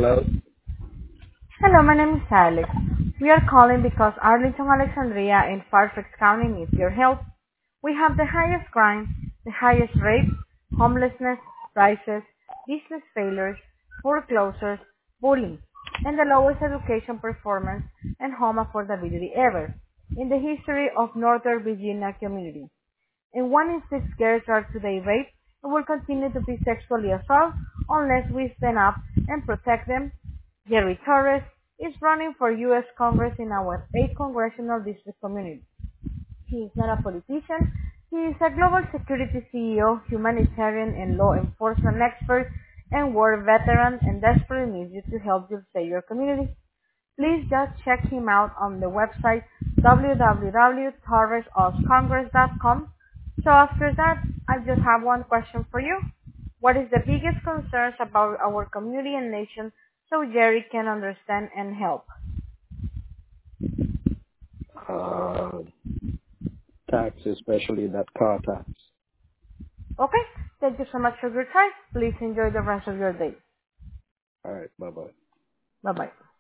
Hello? Hello, my name is Alex. We are calling because Arlington, Alexandria, and Fairfax County needs your help. We have the highest crime, the highest rape, homelessness, prices, business failures, foreclosures, bullying, and the lowest education performance and home affordability ever in the history of Northern Virginia community. And 1 in 6 girls are today raped and will continue to be sexually assaulted unless we stand up and protect them. Jerry Torres is running for U.S. Congress in our 8th Congressional District community. He is not a politician. He is a global security CEO, humanitarian and law enforcement expert, and war veteran and desperately needs you to help you save your community. Please just check him out on the website www.torresofcongress.com. So after that, I just have one question for you. What is the biggest concerns about our community and nation so Jerry can understand and help? Uh, Tax, especially that car tax. Okay, thank you so much for your time. Please enjoy the rest of your day. All right, bye bye. Bye bye.